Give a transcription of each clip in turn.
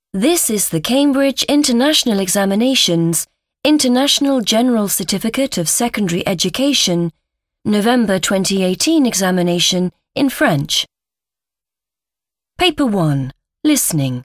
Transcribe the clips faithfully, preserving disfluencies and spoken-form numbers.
This is the Cambridge International Examinations International General Certificate of Secondary Education November twenty eighteen examination in French. Paper one. Listening.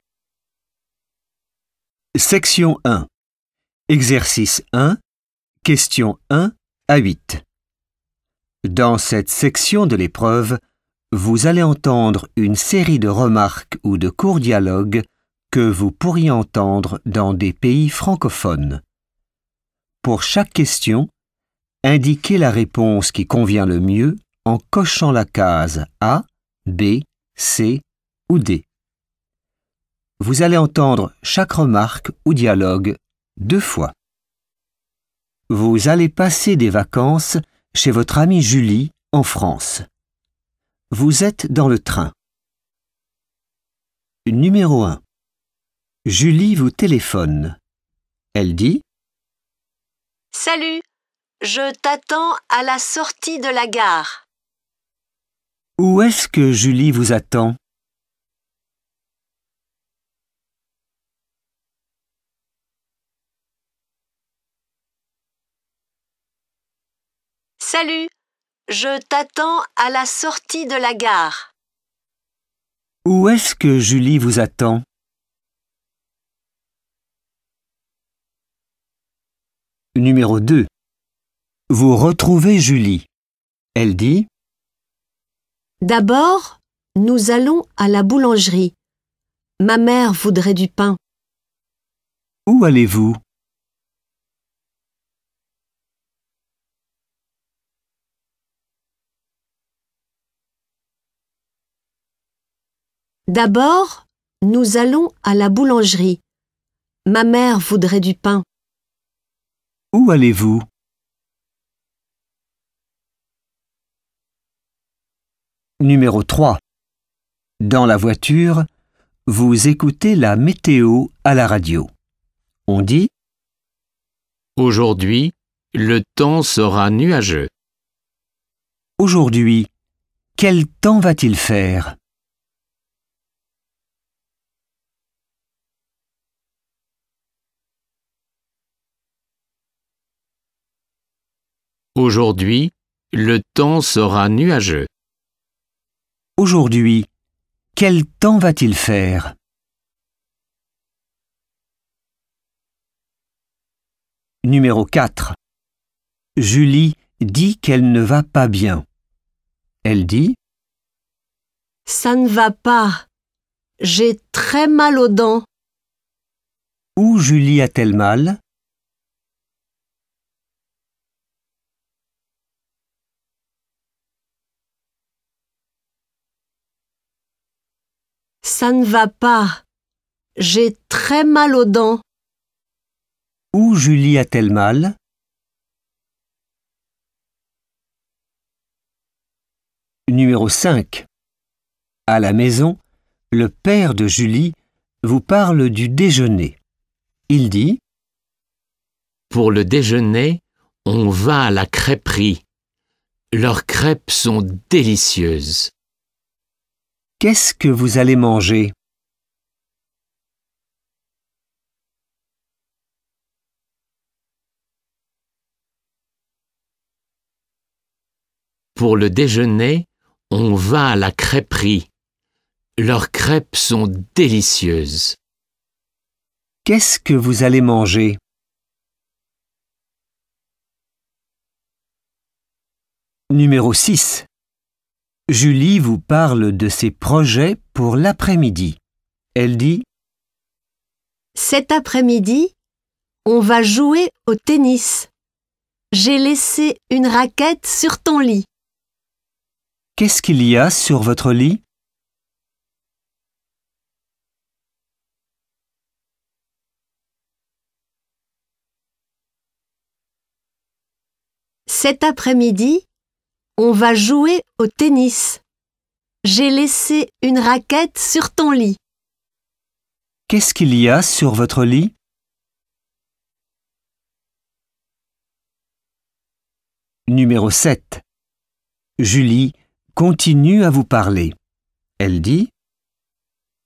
Section un. Exercice un. Questions un à huit. Dans cette section de l'épreuve, vous allez entendre une série de remarques ou de courts dialogues que vous pourriez entendre dans des pays francophones. Pour chaque question, indiquez la réponse qui convient le mieux en cochant la case A, B, C ou D. Vous allez entendre chaque remarque ou dialogue deux fois. Vous allez passer des vacances chez votre amie Julie en France. Vous êtes dans le train. Numéro un. Julie vous téléphone. Elle dit : Salut, je t'attends à la sortie de la gare. Où est-ce que Julie vous attend ? Salut, je t'attends à la sortie de la gare. Où est-ce que Julie vous attend ? Numéro deux. Vous retrouvez Julie. Elle dit : D'abord, nous allons à la boulangerie. Ma mère voudrait du pain. Où allez-vous ? D'abord, nous allons à la boulangerie. Ma mère voudrait du pain. Où allez-vous ? Numéro trois. Dans la voiture, vous écoutez la météo à la radio. On dit : Aujourd'hui, le temps sera nuageux. Aujourd'hui, quel temps va-t-il faire ? Aujourd'hui, le temps sera nuageux. Aujourd'hui, quel temps va-t-il faire ? Numéro quatre. Julie dit qu'elle ne va pas bien. Elle dit : Ça ne va pas. J'ai très mal aux dents. Où Julie a-t-elle mal ? Ça ne va pas. J'ai très mal aux dents. Où Julie a-t-elle mal ? Numéro cinq. À la maison, le père de Julie vous parle du déjeuner. Il dit : Pour le déjeuner, on va à la crêperie. Leurs crêpes sont délicieuses. Qu'est-ce que vous allez manger ? Pour le déjeuner, on va à la crêperie. Leurs crêpes sont délicieuses. Qu'est-ce que vous allez manger ? Numéro six. Julie vous parle de ses projets pour l'après-midi. Elle dit : Cet après-midi, on va jouer au tennis. J'ai laissé une raquette sur ton lit. Qu'est-ce qu'il y a sur votre lit ? Cet après-midi, on va jouer au tennis. J'ai laissé une raquette sur ton lit. Qu'est-ce qu'il y a sur votre lit ? Numéro sept. Julie continue à vous parler. Elle dit :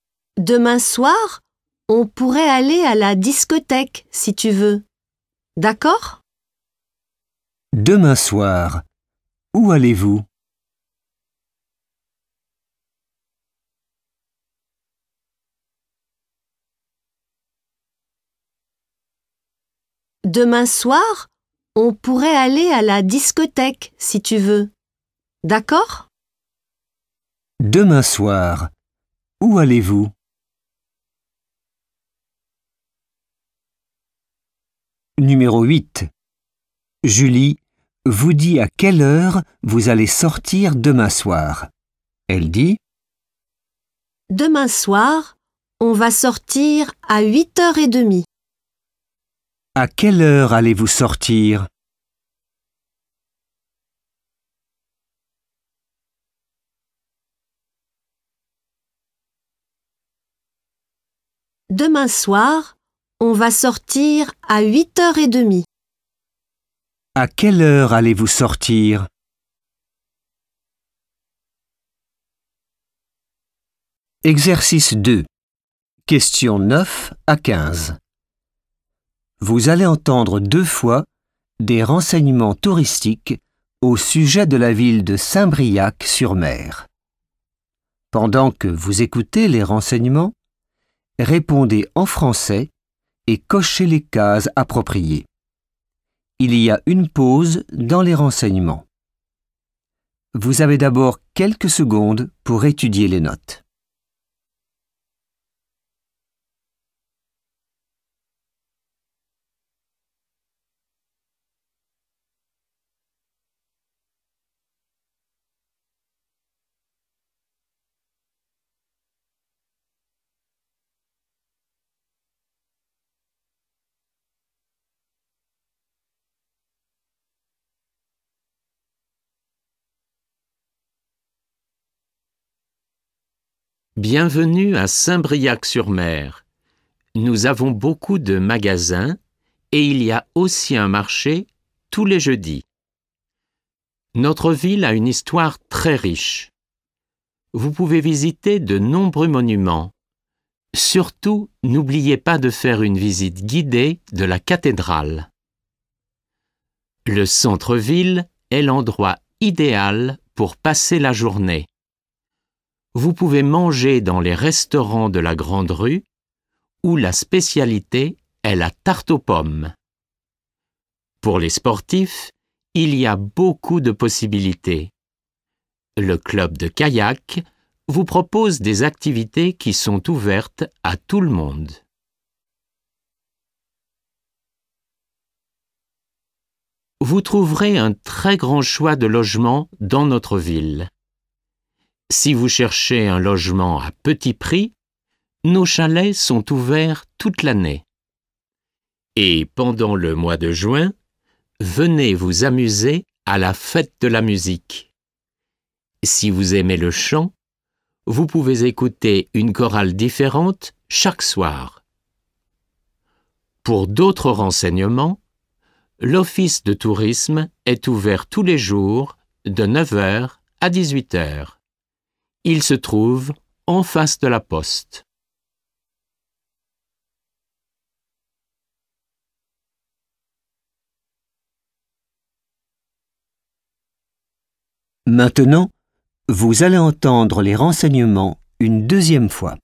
Demain soir, On pourrait aller à la discothèque si tu veux. D'accord? Demain soir, où allez-vous? Demain soir, on pourrait aller à la discothèque si tu veux. D'accord? Demain soir, où allez-vous? Numéro huit. Julie vous dit à quelle heure vous allez sortir demain soir. Elle dit: Demain soir, on va sortir à huit heures trente. À quelle heure allez-vous sortir? Demain soir, on va sortir à huit heures trente. À quelle heure allez-vous sortir? Exercice deux. Questions neuf à quinze. Vous allez entendre deux fois des renseignements touristiques au sujet de la ville de Saint-Briac-sur-Mer. Pendant que vous écoutez les renseignements, répondez en français et cochez les cases appropriées. Il y a une pause dans les renseignements. Vous avez d'abord quelques secondes pour étudier les notes. Bienvenue à Saint-Briac-sur-Mer. Nous avons beaucoup de magasins et il y a aussi un marché tous les jeudis. Notre ville a une histoire très riche. Vous pouvez visiter de nombreux monuments. Surtout, n'oubliez pas de faire une visite guidée de la cathédrale. Le centre-ville est l'endroit idéal pour passer la journée. Vous pouvez manger dans les restaurants de la Grande Rue, où la spécialité est la tarte aux pommes. Pour les sportifs, il y a beaucoup de possibilités. Le club de kayak vous propose des activités qui sont ouvertes à tout le monde. Vous trouverez un très grand choix de logements dans notre ville. Si vous cherchez un logement à petit prix, nos chalets sont ouverts toute l'année. Et pendant le mois de juin, venez vous amuser à la fête de la musique. Si vous aimez le chant, vous pouvez écouter une chorale différente chaque soir. Pour d'autres renseignements, l'Office de tourisme est ouvert tous les jours de neuf heures à dix-huit heures. Il se trouve en face de la poste. Maintenant, vous allez entendre les renseignements une deuxième fois.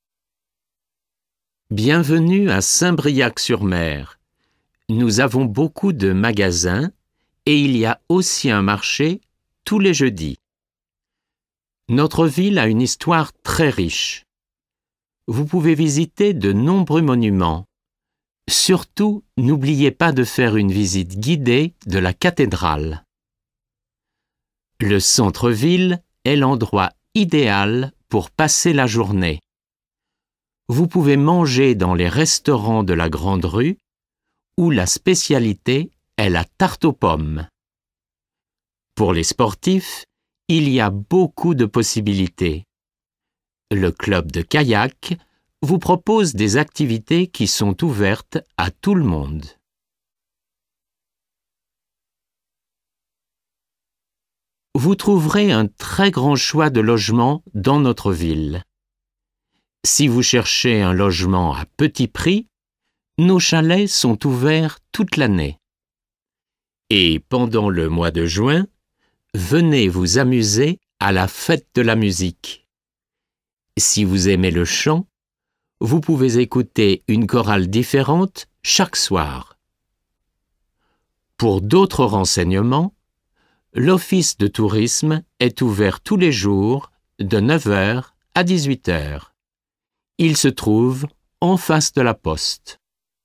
Bienvenue à Saint-Briac-sur-Mer. Nous avons beaucoup de magasins et il y a aussi un marché tous les jeudis. Notre ville a une histoire très riche. Vous pouvez visiter de nombreux monuments. Surtout, n'oubliez pas de faire une visite guidée de la cathédrale. Le centre-ville est l'endroit idéal pour passer la journée. Vous pouvez manger dans les restaurants de la Grande Rue, où la spécialité est la tarte aux pommes. Pour les sportifs, il y a beaucoup de possibilités. Le club de kayak vous propose des activités qui sont ouvertes à tout le monde. Vous trouverez un très grand choix de logements dans notre ville. Si vous cherchez un logement à petit prix, nos chalets sont ouverts toute l'année. Et pendant le mois de juin, venez vous amuser à la fête de la musique. Si vous aimez le chant, vous pouvez écouter une chorale différente chaque soir. Pour d'autres renseignements, l'Office de tourisme est ouvert tous les jours de neuf heures à dix-huit heures. Il se trouve en face de la poste.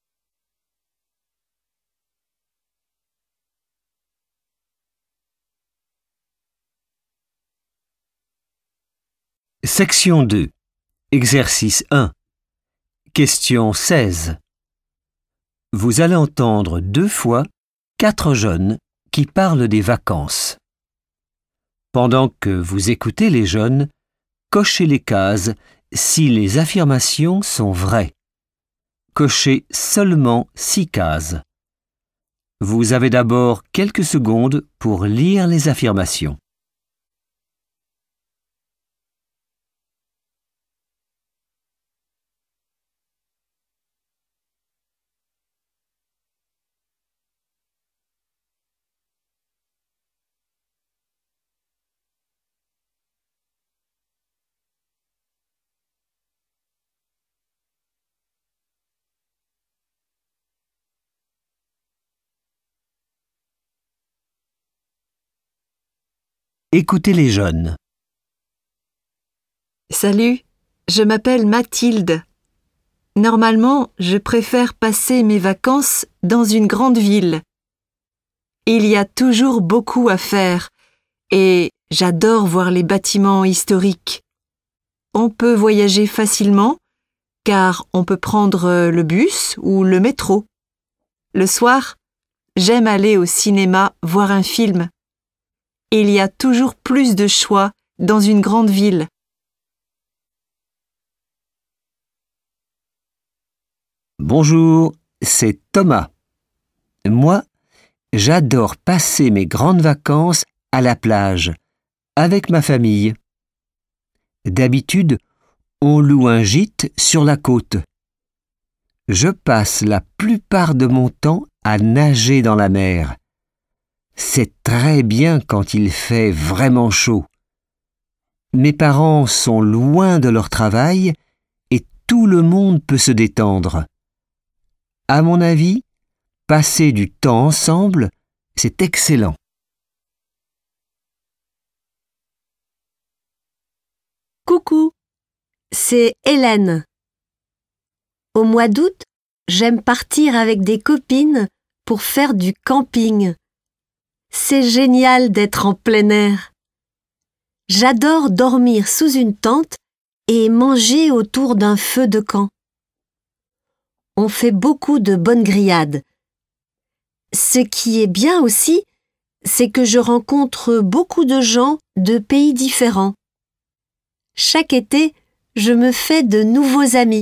Section deux. Exercice un. Question seize. Vous allez entendre deux fois quatre jeunes qui parlent des vacances. Pendant que vous écoutez les jeunes, cochez les cases si les affirmations sont vraies. Cochez seulement six cases. Vous avez d'abord quelques secondes pour lire les affirmations. Écoutez les jeunes. Salut, je m'appelle Mathilde. Normalement, je préfère passer mes vacances dans une grande ville. Il y a toujours beaucoup à faire et j'adore voir les bâtiments historiques. On peut voyager facilement car on peut prendre le bus ou le métro. Le soir, j'aime aller au cinéma voir un film. Il y a toujours plus de choix dans une grande ville. Bonjour, c'est Thomas. Moi, j'adore passer mes grandes vacances à la plage, avec ma famille. D'habitude, on loue un gîte sur la côte. Je passe la plupart de mon temps à nager dans la mer. C'est très bien quand il fait vraiment chaud. Mes parents sont loin de leur travail et tout le monde peut se détendre. À mon avis, passer du temps ensemble, c'est excellent. Coucou, c'est Hélène. Au mois d'août, j'aime partir avec des copines pour faire du camping. C'est génial d'être en plein air. J'adore dormir sous une tente et manger autour d'un feu de camp. On fait beaucoup de bonnes grillades. Ce qui est bien aussi, c'est que je rencontre beaucoup de gens de pays différents. Chaque été, je me fais de nouveaux amis.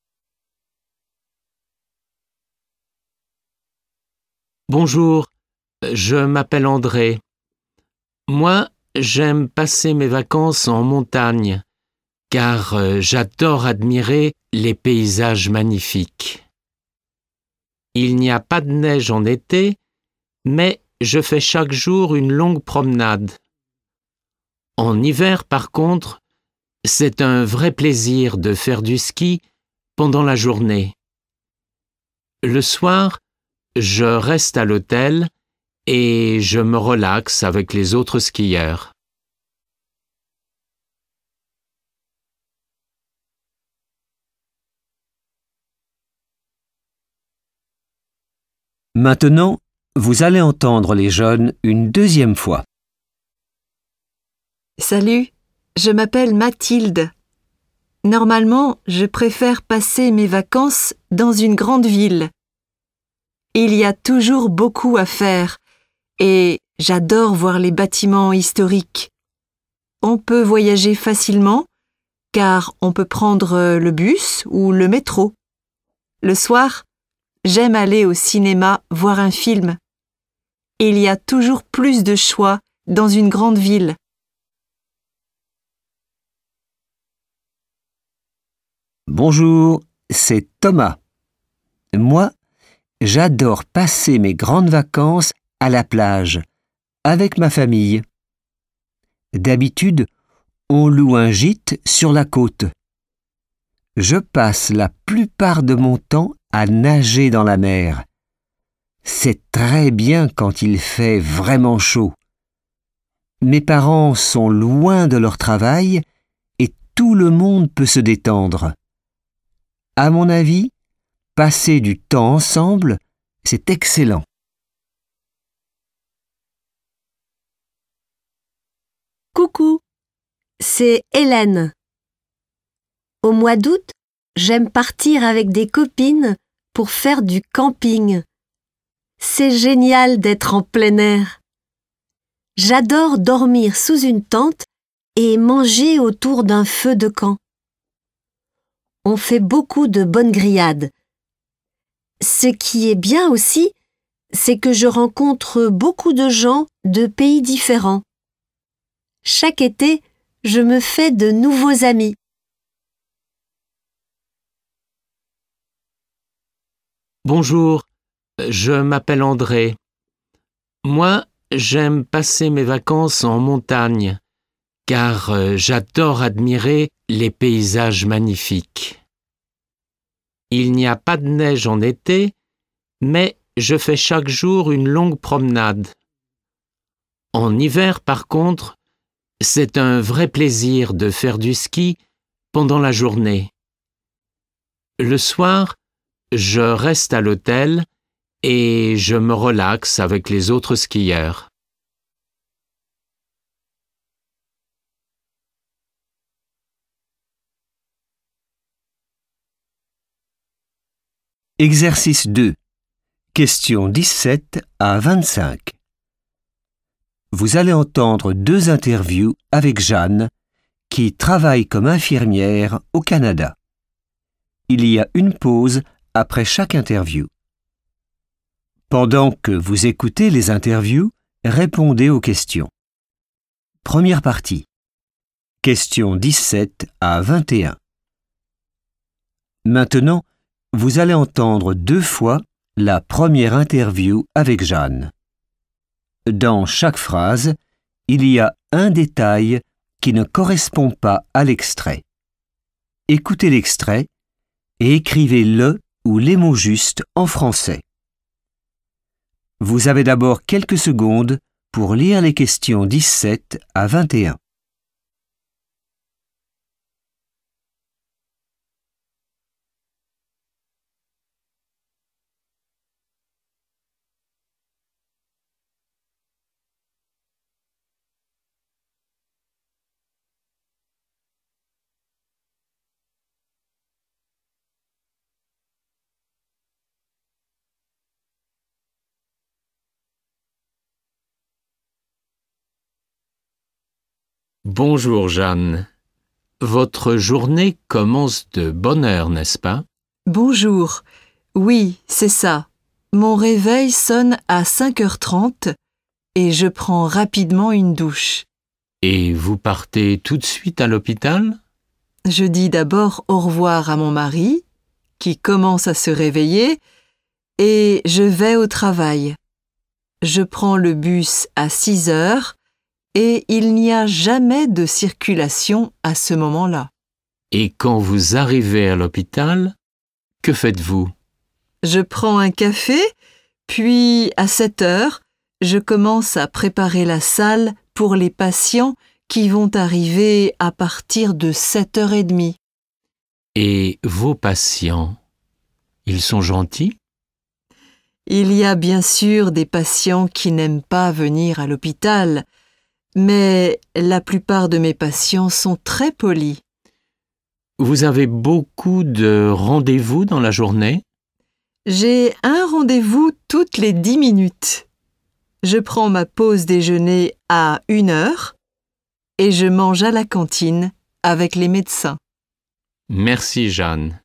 Bonjour, je m'appelle André. Moi, j'aime passer mes vacances en montagne, car euh, j'adore admirer les paysages magnifiques. Il n'y a pas de neige en été, mais je fais chaque jour une longue promenade. En hiver, par contre, c'est un vrai plaisir de faire du ski pendant la journée. Le soir, je reste à l'hôtel et je me relaxe avec les autres skieurs. Maintenant, vous allez entendre les jeunes une deuxième fois. Salut, je m'appelle Mathilde. Normalement, je préfère passer mes vacances dans une grande ville. Il y a toujours beaucoup à faire et j'adore voir les bâtiments historiques. On peut voyager facilement car on peut prendre le bus ou le métro. Le soir, j'aime aller au cinéma voir un film. Il y a toujours plus de choix dans une grande ville. Bonjour, c'est Thomas. Moi, j'adore passer mes grandes vacances à la plage, avec ma famille. D'habitude, on loue un gîte sur la côte. Je passe la plupart de mon temps à nager dans la mer. C'est très bien quand il fait vraiment chaud. Mes parents sont loin de leur travail et tout le monde peut se détendre. À mon avis, passer du temps ensemble, c'est excellent. Coucou, c'est Hélène. Au mois d'août, j'aime partir avec des copines pour faire du camping. C'est génial d'être en plein air. J'adore dormir sous une tente et manger autour d'un feu de camp. On fait beaucoup de bonnes grillades. Ce qui est bien aussi, c'est que je rencontre beaucoup de gens de pays différents. Chaque été, je me fais de nouveaux amis. Bonjour, je m'appelle André. Moi, j'aime passer mes vacances en montagne, car euh, j'adore admirer les paysages magnifiques. Il n'y a pas de neige en été, mais je fais chaque jour une longue promenade. En hiver, par contre, c'est un vrai plaisir de faire du ski pendant la journée. Le soir, je reste à l'hôtel et je me relaxe avec les autres skieurs. Exercice deux. Questions dix-sept à vingt-cinq. Vous allez entendre deux interviews avec Jeanne, qui travaille comme infirmière au Canada. Il y a une pause après chaque interview. Pendant que vous écoutez les interviews, répondez aux questions. Première partie. Questions dix-sept à vingt et un. Maintenant, vous allez entendre deux fois la première interview avec Jeanne. Dans chaque phrase, il y a un détail qui ne correspond pas à l'extrait. Écoutez l'extrait et écrivez le ou les mots justes en français. Vous avez d'abord quelques secondes pour lire les questions dix-sept à vingt et un. Bonjour Jeanne. Votre journée commence de bonne heure, n'est-ce pas? Bonjour. Oui, c'est ça. Mon réveil sonne à cinq heures trente et je prends rapidement une douche. Et vous partez tout de suite à l'hôpital? Je dis d'abord au revoir à mon mari, qui commence à se réveiller, et je vais au travail. Je prends le bus à six heures et il n'y a jamais de circulation à ce moment-là. Et quand vous arrivez à l'hôpital, que faites-vous? Je prends un café, puis à sept heures, je commence à préparer la salle pour les patients qui vont arriver à partir de sept heures trente. Et vos patients, ils sont gentils? Il y a bien sûr des patients qui n'aiment pas venir à l'hôpital, mais la plupart de mes patients sont très polis. Vous avez beaucoup de rendez-vous dans la journée? J'ai un rendez-vous toutes les dix minutes. Je prends ma pause déjeuner à une heure et je mange à la cantine avec les médecins. Merci Jeanne.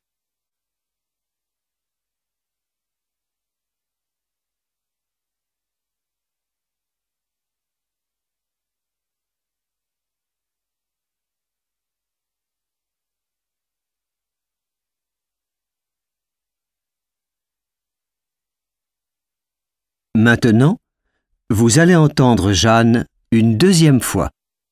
Maintenant, vous allez entendre Jeanne une deuxième fois.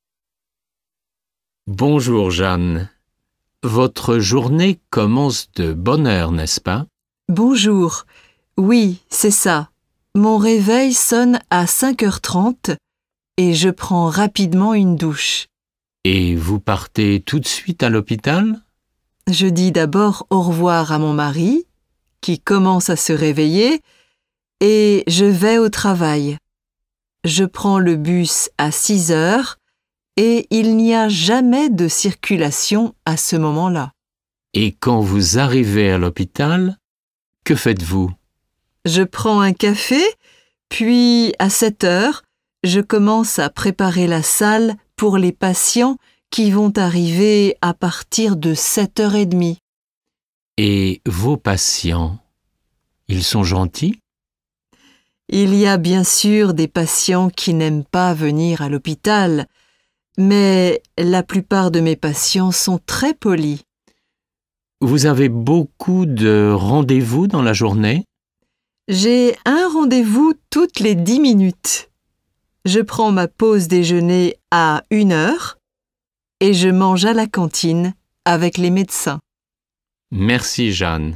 Bonjour Jeanne. Votre journée commence de bonne heure, n'est-ce pas? Bonjour. Oui, c'est ça. Mon réveil sonne à cinq heures trente et je prends rapidement une douche. Et vous partez tout de suite à l'hôpital? Je dis d'abord au revoir à mon mari, qui commence à se réveiller, et je vais au travail. Je prends le bus à six heures et il n'y a jamais de circulation à ce moment-là. Et quand vous arrivez à l'hôpital, que faites-vous? Je prends un café, puis à sept heures, je commence à préparer la salle pour les patients qui vont arriver à partir de sept heures trente. Et vos patients, ils sont gentils? Il y a bien sûr des patients qui n'aiment pas venir à l'hôpital, mais la plupart de mes patients sont très polis. Vous avez beaucoup de rendez-vous dans la journée? J'ai un rendez-vous toutes les dix minutes. Je prends ma pause déjeuner à une heure et je mange à la cantine avec les médecins. Merci Jeanne.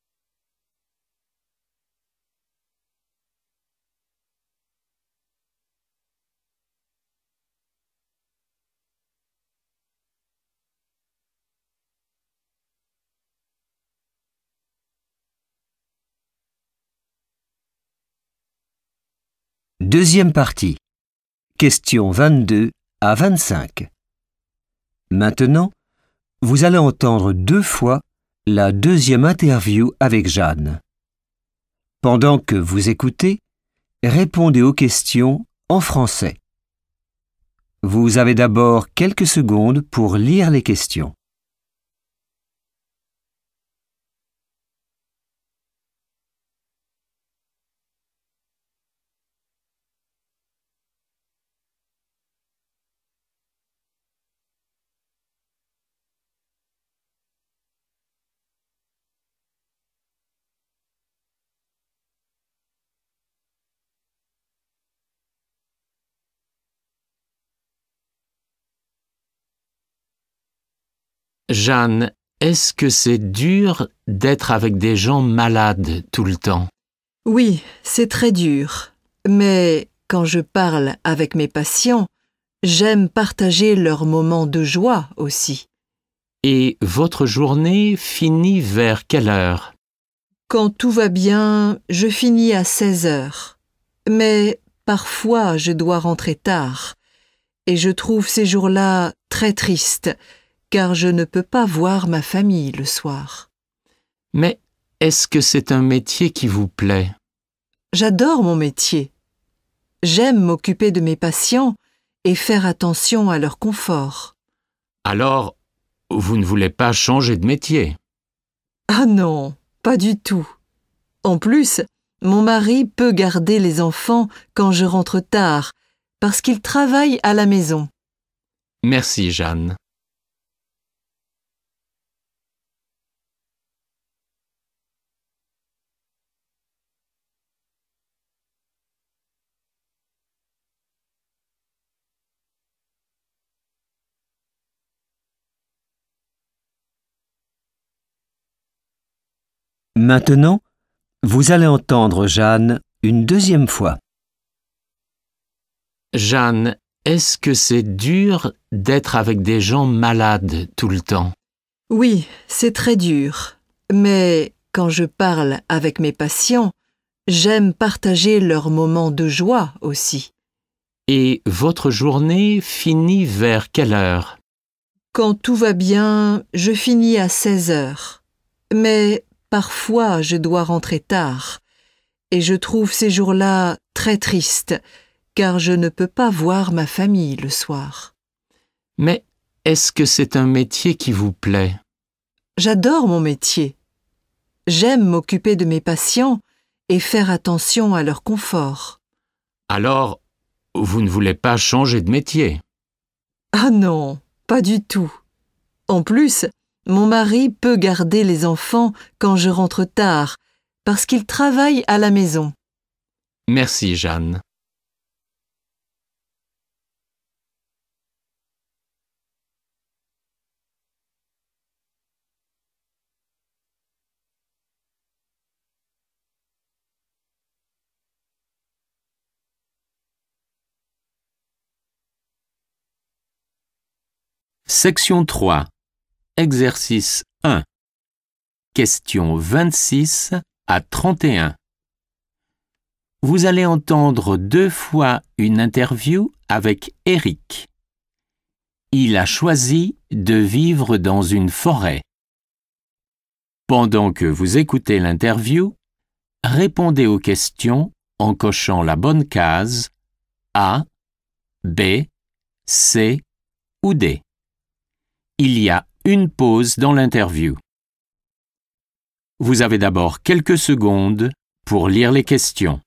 Deuxième partie. Questions vingt-deux à vingt-cinq. Maintenant, vous allez entendre deux fois la deuxième interview avec Jeanne. Pendant que vous écoutez, répondez aux questions en français. Vous avez d'abord quelques secondes pour lire les questions. Jeanne, est-ce que c'est dur d'être avec des gens malades tout le temps? Oui, c'est très dur, mais quand je parle avec mes patients, j'aime partager leurs moments de joie aussi. Et votre journée finit vers quelle heure? Quand tout va bien, je finis à seize heures. Mais parfois, je dois rentrer tard. Et je trouve ces jours-là très tristes, car je ne peux pas voir ma famille le soir. Mais est-ce que c'est un métier qui vous plaît? J'adore mon métier. J'aime m'occuper de mes patients et faire attention à leur confort. Alors, vous ne voulez pas changer de métier? Ah non, pas du tout. En plus, mon mari peut garder les enfants quand je rentre tard, parce qu'il travaille à la maison. Merci Jeanne. Maintenant, vous allez entendre Jeanne une deuxième fois. Jeanne, est-ce que c'est dur d'être avec des gens malades tout le temps? Oui, c'est très dur. Mais quand je parle avec mes patients, j'aime partager leurs moments de joie aussi. Et votre journée finit vers quelle heure? Quand tout va bien, je finis à seize heures. Mais parfois, je dois rentrer tard. Et je trouve ces jours-là très tristes, car je ne peux pas voir ma famille le soir. Mais est-ce que c'est un métier qui vous plaît? J'adore mon métier. J'aime m'occuper de mes patients et faire attention à leur confort. Alors, vous ne voulez pas changer de métier? Ah non, pas du tout. En plus, mon mari peut garder les enfants quand je rentre tard, parce qu'il travaille à la maison. Merci, Jeanne. Section trois. Exercice un. Questions vingt-six à trente et un. Vous allez entendre deux fois une interview avec Eric. Il a choisi de vivre dans une forêt. Pendant que vous écoutez l'interview, répondez aux questions en cochant la bonne case A, B, C ou D. Il y a une pause dans l'interview. Vous avez d'abord quelques secondes pour lire les questions.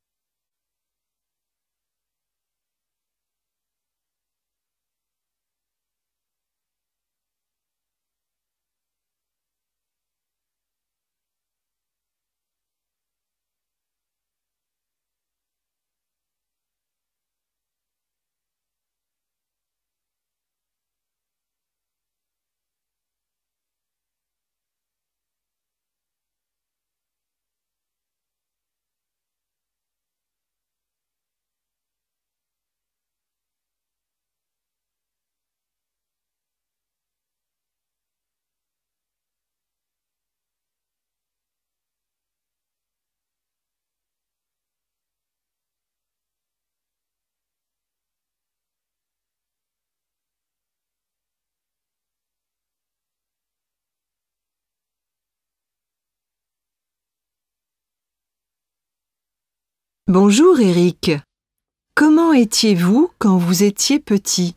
Bonjour Eric. Comment étiez-vous quand vous étiez petit?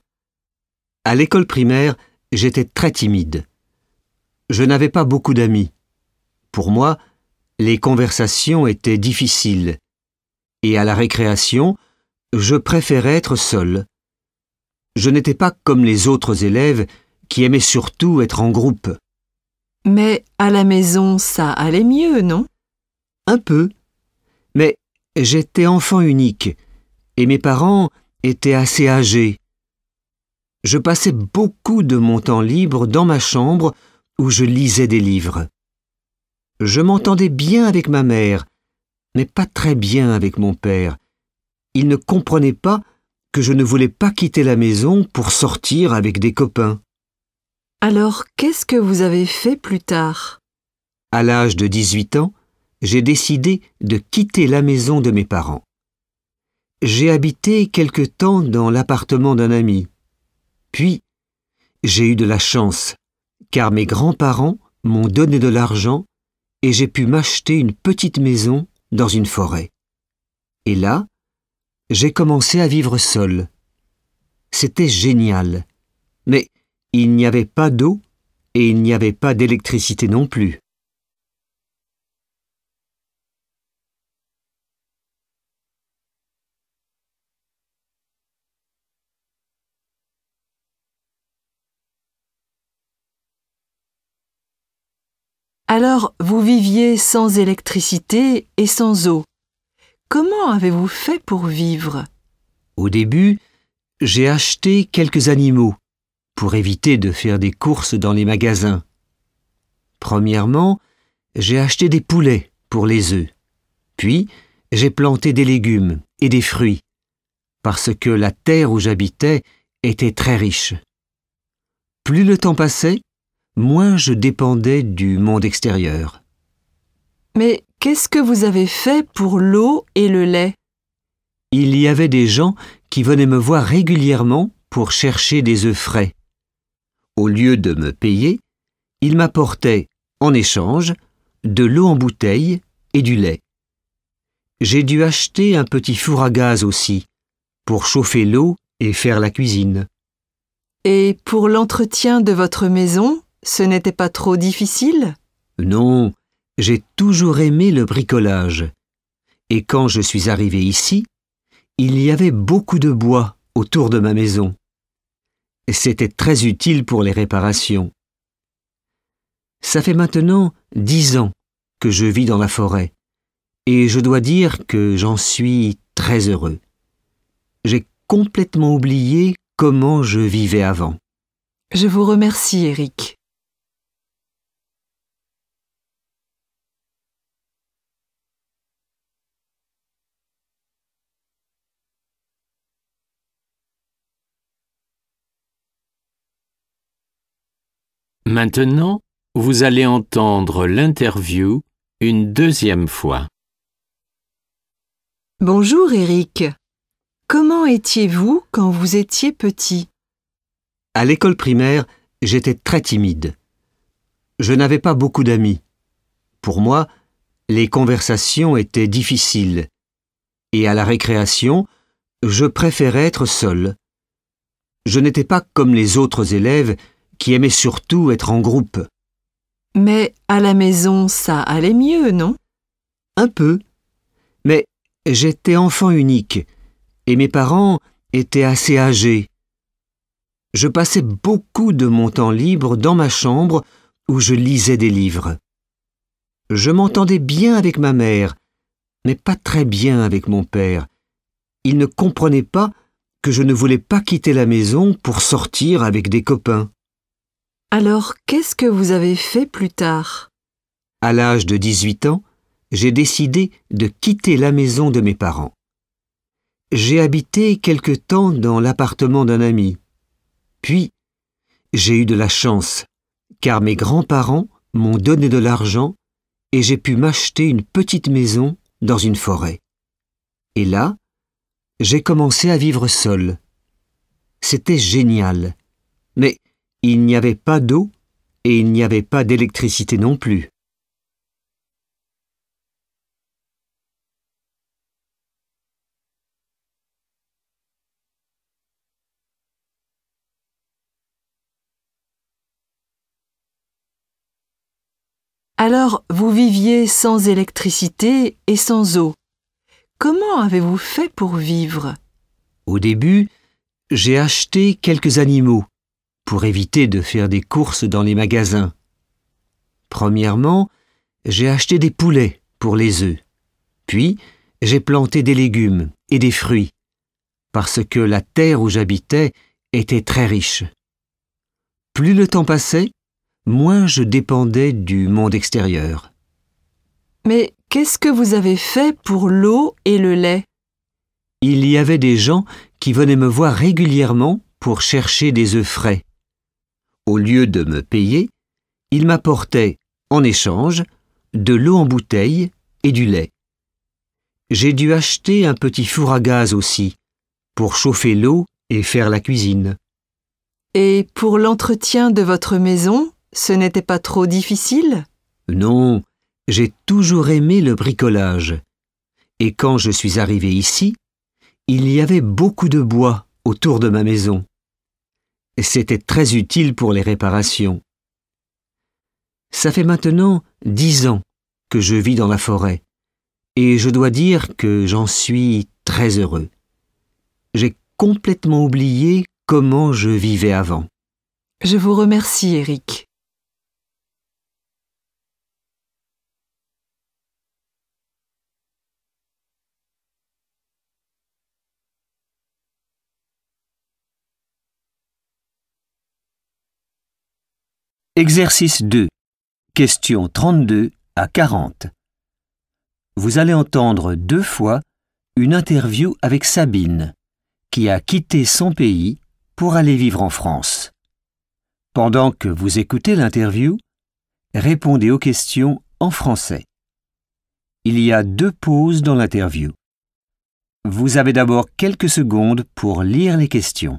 À l'école primaire, j'étais très timide. Je n'avais pas beaucoup d'amis. Pour moi, les conversations étaient difficiles. Et à la récréation, je préférais être seul. Je n'étais pas comme les autres élèves qui aimaient surtout être en groupe. Mais à la maison, ça allait mieux, non? Un peu. Mais j'étais enfant unique et mes parents étaient assez âgés. Je passais beaucoup de mon temps libre dans ma chambre où je lisais des livres. Je m'entendais bien avec ma mère, mais pas très bien avec mon père. Il ne comprenait pas que je ne voulais pas quitter la maison pour sortir avec des copains. Alors, qu'est-ce que vous avez fait plus tard? À l'âge de dix-huit ans, j'ai décidé de quitter la maison de mes parents. J'ai habité quelque temps dans l'appartement d'un ami. Puis, j'ai eu de la chance, car mes grands-parents m'ont donné de l'argent et j'ai pu m'acheter une petite maison dans une forêt. Et là, j'ai commencé à vivre seul. C'était génial, mais il n'y avait pas d'eau et il n'y avait pas d'électricité non plus. Alors, vous viviez sans électricité et sans eau. Comment avez-vous fait pour vivre? Au début, j'ai acheté quelques animaux pour éviter de faire des courses dans les magasins. Premièrement, j'ai acheté des poulets pour les œufs. Puis, j'ai planté des légumes et des fruits, parce que la terre où j'habitais était très riche. Plus le temps passait, moins je dépendais du monde extérieur. Mais qu'est-ce que vous avez fait pour l'eau et le lait? Il y avait des gens qui venaient me voir régulièrement pour chercher des œufs frais. Au lieu de me payer, ils m'apportaient, en échange, de l'eau en bouteille et du lait. J'ai dû acheter un petit four à gaz aussi, pour chauffer l'eau et faire la cuisine. Et pour l'entretien de votre maison, ce n'était pas trop difficile? Non, j'ai toujours aimé le bricolage. Et quand je suis arrivé ici, il y avait beaucoup de bois autour de ma maison. C'était très utile pour les réparations. Ça fait maintenant dix ans que je vis dans la forêt, et je dois dire que j'en suis très heureux. J'ai complètement oublié comment je vivais avant. Je vous remercie, Eric. Maintenant, vous allez entendre l'interview une deuxième fois. Bonjour, Eric. Comment étiez-vous quand vous étiez petit? À l'école primaire, j'étais très timide. Je n'avais pas beaucoup d'amis. Pour moi, les conversations étaient difficiles. Et à la récréation, je préférais être seul. Je n'étais pas comme les autres élèves qui aimaient surtout être en groupe. Mais à la maison, ça allait mieux, non? Un peu. Mais j'étais enfant unique et mes parents étaient assez âgés. Je passais beaucoup de mon temps libre dans ma chambre où je lisais des livres. Je m'entendais bien avec ma mère, mais pas très bien avec mon père. Il ne comprenait pas que je ne voulais pas quitter la maison pour sortir avec des copains. Alors, qu'est-ce que vous avez fait plus tard? À l'âge de dix-huit ans, j'ai décidé de quitter la maison de mes parents. J'ai habité quelque temps dans l'appartement d'un ami. Puis, j'ai eu de la chance, car mes grands-parents m'ont donné de l'argent et j'ai pu m'acheter une petite maison dans une forêt. Et là, j'ai commencé à vivre seul. C'était génial, mais il n'y avait pas d'eau et il n'y avait pas d'électricité non plus. Alors, vous viviez sans électricité et sans eau. Comment avez-vous fait pour vivre? Au début, j'ai acheté quelques animaux pour éviter de faire des courses dans les magasins. Premièrement, j'ai acheté des poulets pour les œufs. Puis, j'ai planté des légumes et des fruits, parce que la terre où j'habitais était très riche. Plus le temps passait, moins je dépendais du monde extérieur. Mais qu'est-ce que vous avez fait pour l'eau et le lait? Il y avait des gens qui venaient me voir régulièrement pour chercher des œufs frais. Au lieu de me payer, ils m'apportaient, en échange, de l'eau en bouteille et du lait. J'ai dû acheter un petit four à gaz aussi, pour chauffer l'eau et faire la cuisine. Et pour l'entretien de votre maison, ce n'était pas trop difficile? Non, j'ai toujours aimé le bricolage. Et quand je suis arrivé ici, il y avait beaucoup de bois autour de ma maison. C'était très utile pour les réparations. Ça fait maintenant dix ans que je vis dans la forêt, et je dois dire que j'en suis très heureux. J'ai complètement oublié comment je vivais avant. Je vous remercie, Eric. Exercice deux. Questions trente-deux à quarante. Vous allez entendre deux fois une interview avec Sabine, qui a quitté son pays pour aller vivre en France. Pendant que vous écoutez l'interview, répondez aux questions en français. Il y a deux pauses dans l'interview. Vous avez d'abord quelques secondes pour lire les questions.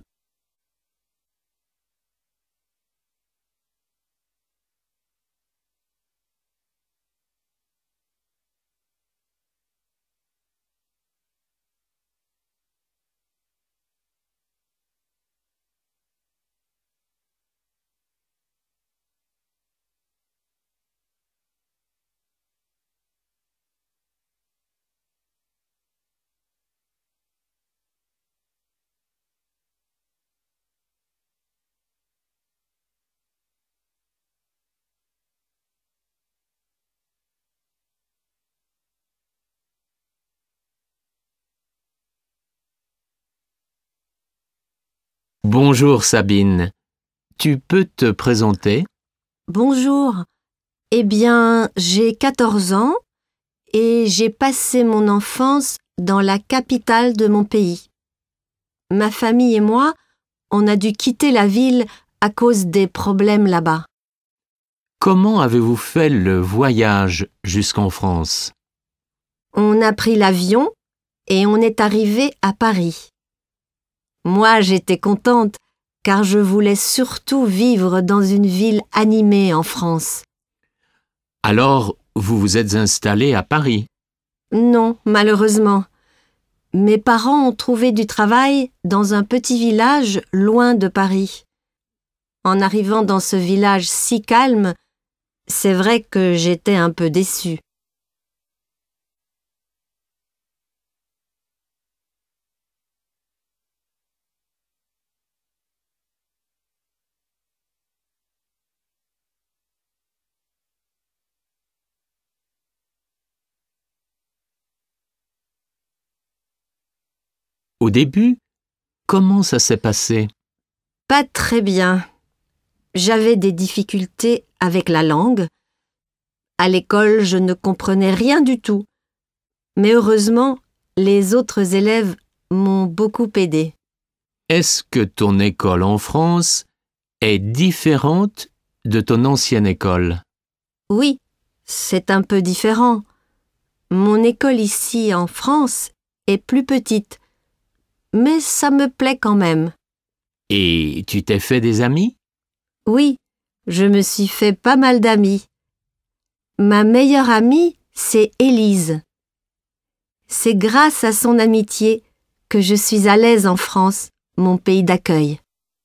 Bonjour Sabine. Tu peux te présenter? Bonjour. Eh bien, j'ai quatorze ans et j'ai passé mon enfance dans la capitale de mon pays. Ma famille et moi, on a dû quitter la ville à cause des problèmes là-bas. Comment avez-vous fait le voyage jusqu'en France? On a pris l'avion et on est arrivé à Paris. Moi, j'étais contente car je voulais surtout vivre dans une ville animée en France. Alors, vous vous êtes installé à Paris? Non, malheureusement. Mes parents ont trouvé du travail dans un petit village loin de Paris. En arrivant dans ce village si calme, c'est vrai que j'étais un peu déçue. Au début, comment ça s'est passé? Pas très bien. J'avais des difficultés avec la langue. À l'école, je ne comprenais rien du tout. Mais heureusement, les autres élèves m'ont beaucoup aidée. Est-ce que ton école en France est différente de ton ancienne école? Oui, c'est un peu différent. Mon école ici en France est plus petite, mais ça me plaît quand même. Et tu t'es fait des amis? Oui, je me suis fait pas mal d'amis. Ma meilleure amie, c'est Élise. C'est grâce à son amitié que je suis à l'aise en France, mon pays d'accueil.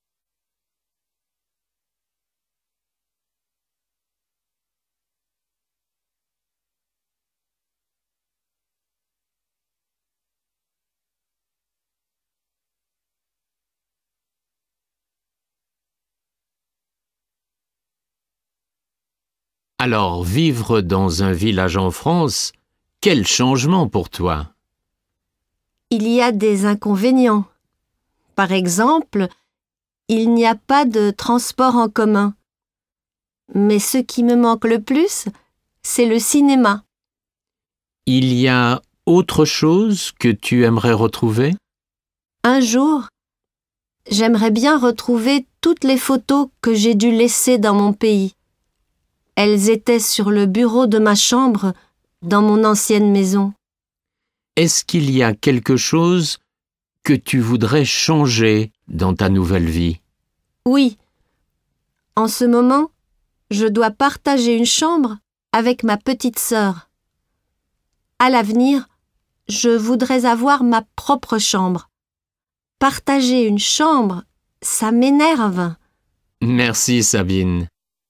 Alors, vivre dans un village en France, quel changement pour toi? Il y a des inconvénients. Par exemple, il n'y a pas de transport en commun. Mais ce qui me manque le plus, c'est le cinéma. Il y a autre chose que tu aimerais retrouver? Un jour, j'aimerais bien retrouver toutes les photos que j'ai dû laisser dans mon pays. Elles étaient sur le bureau de ma chambre dans mon ancienne maison. Est-ce qu'il y a quelque chose que tu voudrais changer dans ta nouvelle vie? Oui. En ce moment, je dois partager une chambre avec ma petite sœur. À l'avenir, je voudrais avoir ma propre chambre. Partager une chambre, ça m'énerve. Merci Sabine.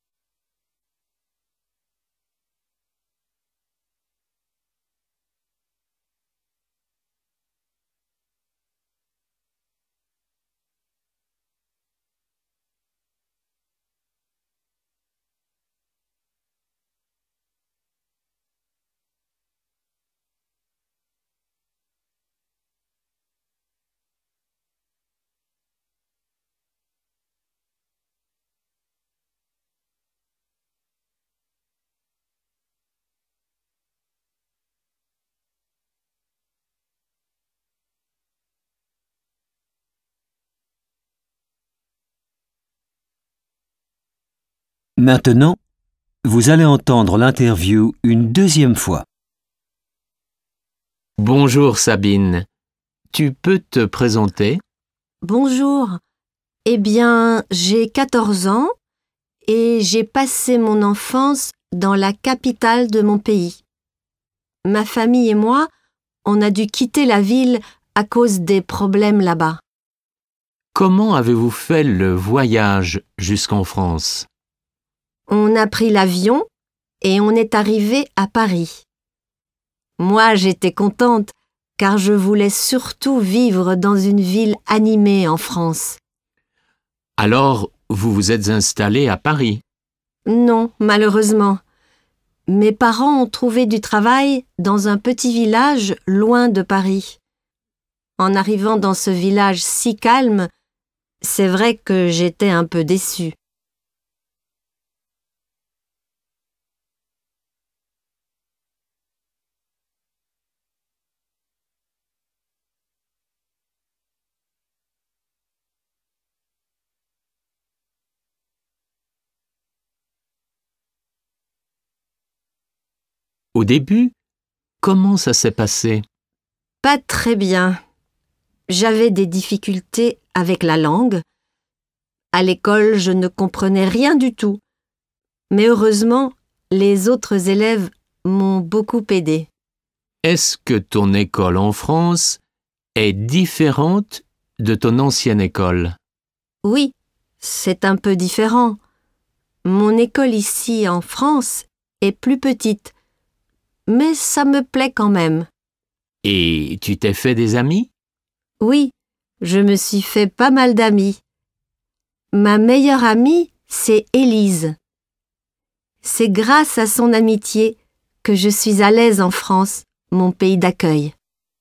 Maintenant, vous allez entendre l'interview une deuxième fois. Bonjour Sabine. Tu peux te présenter? Bonjour. Eh bien, j'ai quatorze ans et j'ai passé mon enfance dans la capitale de mon pays. Ma famille et moi, on a dû quitter la ville à cause des problèmes là-bas. Comment avez-vous fait le voyage jusqu'en France? On a pris l'avion et on est arrivé à Paris. Moi, j'étais contente car je voulais surtout vivre dans une ville animée en France. Alors, vous vous êtes installé à Paris? Non, malheureusement. Mes parents ont trouvé du travail dans un petit village loin de Paris. En arrivant dans ce village si calme, C'est vrai que j'étais un peu déçue. Au début, comment ça s'est passé? Pas très bien. J'avais des difficultés avec la langue. À l'école, je ne comprenais rien du tout. Mais heureusement, les autres élèves m'ont beaucoup aidée. Est-ce que ton école en France est différente de ton ancienne école? Oui, c'est un peu différent. Mon école ici en France est plus petite, mais ça me plaît quand même. Et tu t'es fait des amis? Oui, je me suis fait pas mal d'amis. Ma meilleure amie, c'est Élise. C'est grâce à son amitié que je suis à l'aise en France, mon pays d'accueil.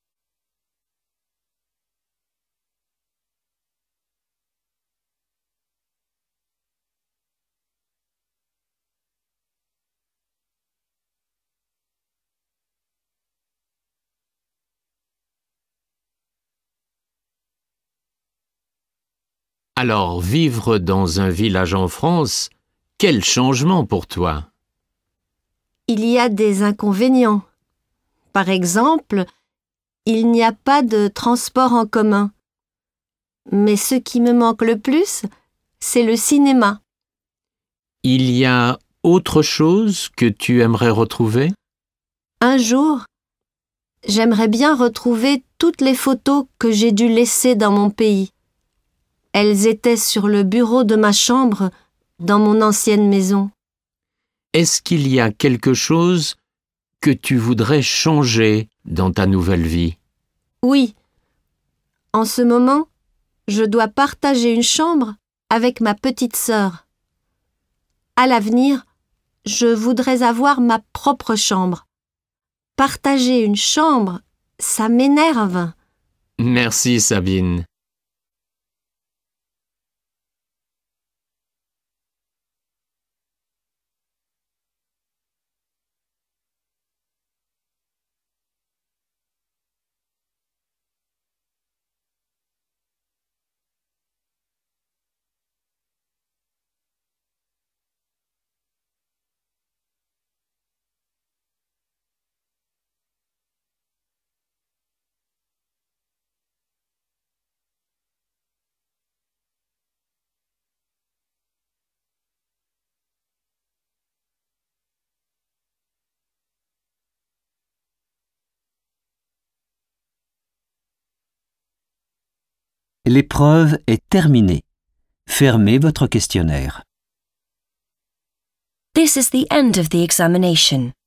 Alors, vivre dans un village en France, quel changement pour toi? Il y a des inconvénients. Par exemple, il n'y a pas de transport en commun. Mais ce qui me manque le plus, c'est le cinéma. Il y a autre chose que tu aimerais retrouver? Un jour, j'aimerais bien retrouver toutes les photos que j'ai dû laisser dans mon pays. Elles étaient sur le bureau de ma chambre dans mon ancienne maison. Est-ce qu'il y a quelque chose que tu voudrais changer dans ta nouvelle vie? Oui. En ce moment, je dois partager une chambre avec ma petite sœur. À l'avenir, je voudrais avoir ma propre chambre. Partager une chambre, ça m'énerve. Merci Sabine. L'épreuve est terminée. Fermez votre questionnaire. This is the end of the examination.